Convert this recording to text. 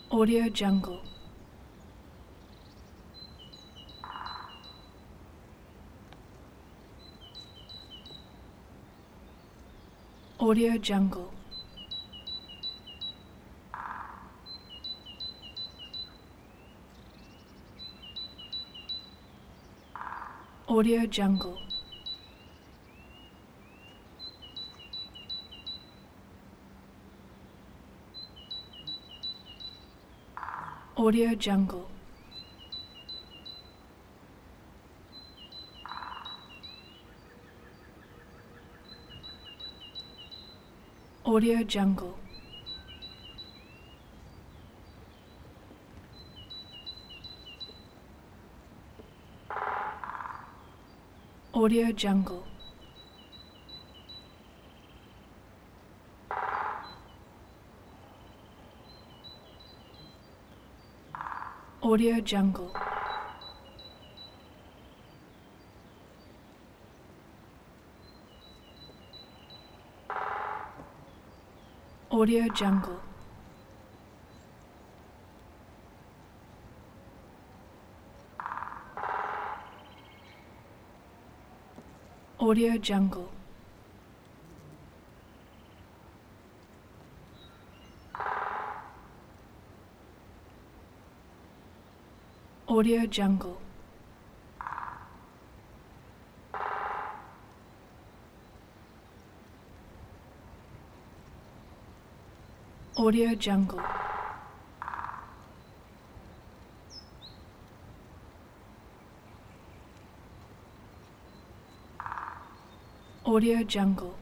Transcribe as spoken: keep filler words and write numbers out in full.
Audio Jungle. Audio Jungle. Audio Jungle. Audio Jungle. Audio Jungle. Audio Jungle. Audio Jungle. Audio Jungle. Audio Jungle. Audio Jungle. Audio Jungle. Audio Jungle.